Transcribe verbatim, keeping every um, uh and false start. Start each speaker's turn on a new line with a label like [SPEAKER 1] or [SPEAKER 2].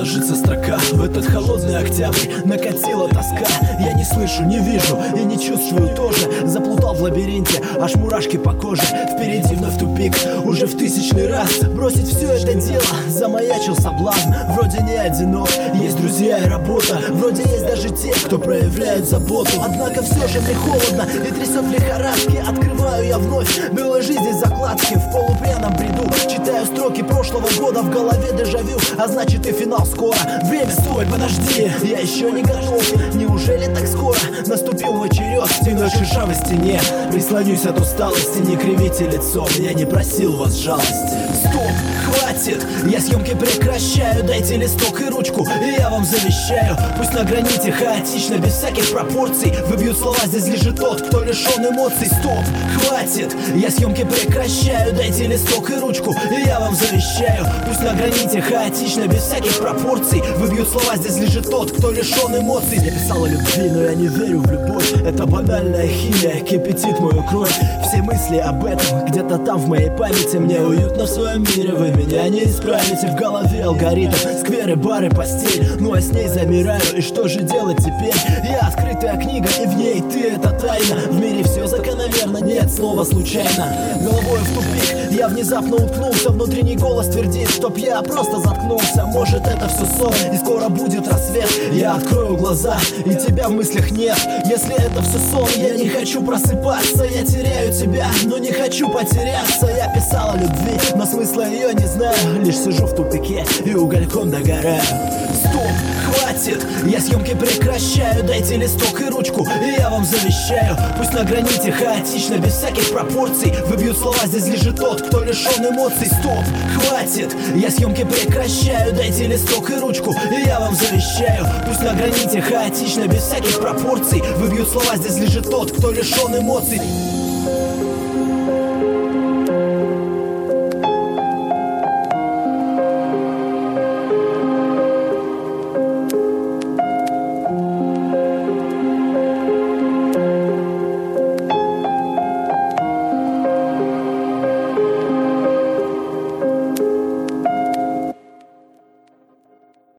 [SPEAKER 1] ложится строка. В этот холодный октябрь накатила тоска. Я не слышу, не вижу и не чувствую тоже. Заплутал в лабиринте, аж мурашки по коже. Впереди вновь тупик, уже в тысячный раз. Бросить все это дело, замаячил соблазн. Вроде не одинок, есть друзья и работа. Вроде есть даже те, кто проявляет заботу. Однако все же мне холодно и трясет в лихорадке. Открываю я вновь белой жизни закладки. В полупьяном бреду читаю строки прошлого года. В голове дежавю, а значит и финал скоро. Время, стой, подожди, я еще не готов. Неужели так скоро наступил мой черед? Стеной шиша в стене, прислонюсь от усталости. Не кривите лицо, я не просил вас жалости. Стоп, хватит, я съемки прекращаю. Дайте листок и ручку, и я вам завещаю. Пусть на граните хаотично, без всяких пропорций. Выбьют слова, здесь лежит тот, кто лишен эмоций. Стоп, хватит, я съемки прекращаю. Дайте листок и ручку, и я вам завещаю. Пусть на граните хаотично, без всяких пропорций. Выбьют слова, здесь лежит тот, кто лишен эмоций. Я писал о любви, но я не верю в любовь. Это банальная химия, кипятит мою кровь. Все мысли об этом где-то там в моей памяти. Мне уютно в своем мире, вы меня не исправите. В голове алгоритм, скверы, бары, постель. Ну а с ней замираю, и что же делать теперь? Я открытая книга, и в ней ты — это тайна. В мире все закономерно, нет слова случайно. Головой в тупик, я внезапно уткнулся. Внутренний голос твердит, чтоб я просто заткнулся. Может это все сон, и скоро будет рассвет. Я открою глаза, и тебя в мыслях нет. Если это все сон, я не хочу просыпаться. Я теряю тебя, но не хочу потеряться. Я писал о любви, но смысла ее не знаю. Лишь сижу в тупике и угольком догораю. Стоп, хватит, я съемки прекращаю. Дайте листок и ручку, и я вам завещаю. Пусть на граните хаотично, без всяких пропорций. Выбьют слова, здесь лежит тот, кто лишен эмоций. Стоп, хватит, я съемки прекращаю. Дайте листок и ручку, и я вам завещаю. Пусть на граните хаотично, без всяких пропорций. Выбьют слова, здесь лежит тот, кто лишен эмоций.